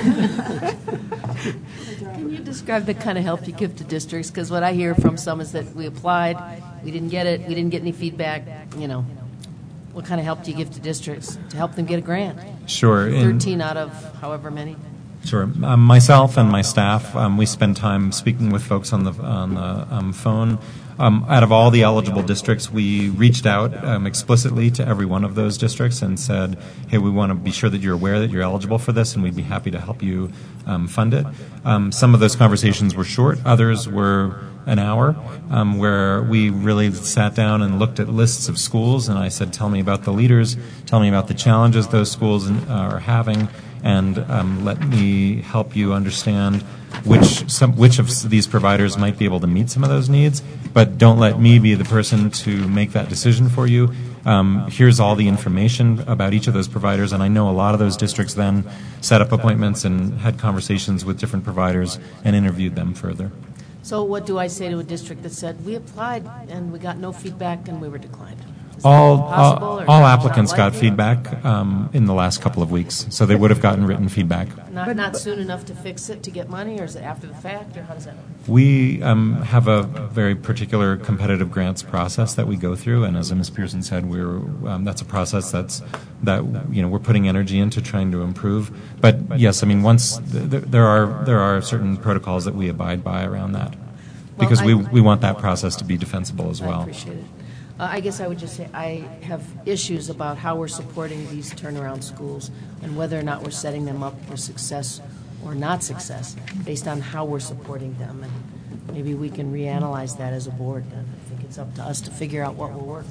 Can you describe the kind of help you give to districts? Because what I hear from some is that we applied, we didn't get it, we didn't get any feedback. You know, what kind of help do you give to districts to help them get a grant? Sure. in- Thirteen out of however many. Sure. Um, myself and my staff, um, we spend time speaking with folks on the on the um, phone. Um, out of all the eligible districts, we reached out um, explicitly to every one of those districts and said, hey, we want to be sure that you're aware that you're eligible for this, and we'd be happy to help you um, fund it. Um, some of those conversations were short. Others were an hour, um, where we really sat down and looked at lists of schools, and I said, tell me about the leaders, tell me about the challenges those schools uh, are having, and um, let me help you understand which some which of these providers might be able to meet some of those needs, but don't let me be the person to make that decision for you. Um, here's all the information about each of those providers, and I know a lot of those districts then set up appointments and had conversations with different providers and interviewed them further. So what do I say to a district that said, we applied and we got no feedback and we were declined? Is that All, possible, all, or all not applicants got likely? feedback um, in the last couple of weeks, so they would have gotten written feedback. Not, not soon enough to fix it, to get money, or is it after the fact, or how does that work? We um, have a very particular competitive grants process that we go through, and as Miz Pearson said, we're um, that's a process that's that you know we're putting energy into trying to improve. But yes, I mean once th- th- there are there are certain protocols that we abide by around that, because I- we we want that process to be defensible as well. I appreciate it. Uh, I guess I would just say I have issues about how we're supporting these turnaround schools and whether or not we're setting them up for success or not success based on how we're supporting them. And maybe we can reanalyze that as a board. And I think it's up to us to figure out what will work.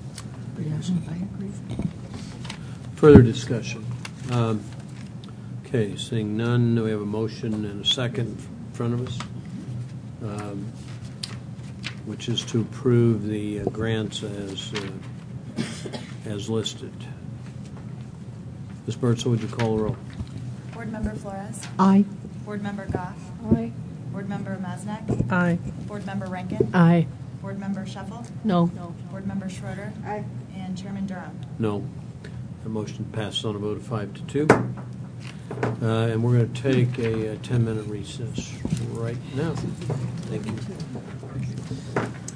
Further discussion. Um, Okay, seeing none, we have a motion and a second in front of us, um, which is to approve the uh, grants as uh, as listed. Miz Birdsall, would you call the roll? Board Member Flores. Aye. Board Member Goff. Aye. Board Member Masnick. Aye. Board Member Rankin. Aye. Board Member Shuffle. No. Board Member Schroeder. Aye. And Chairman Durham. No. The motion passes on a vote of five to two. Uh, and we're going to take a ten-minute recess right now. Thank you.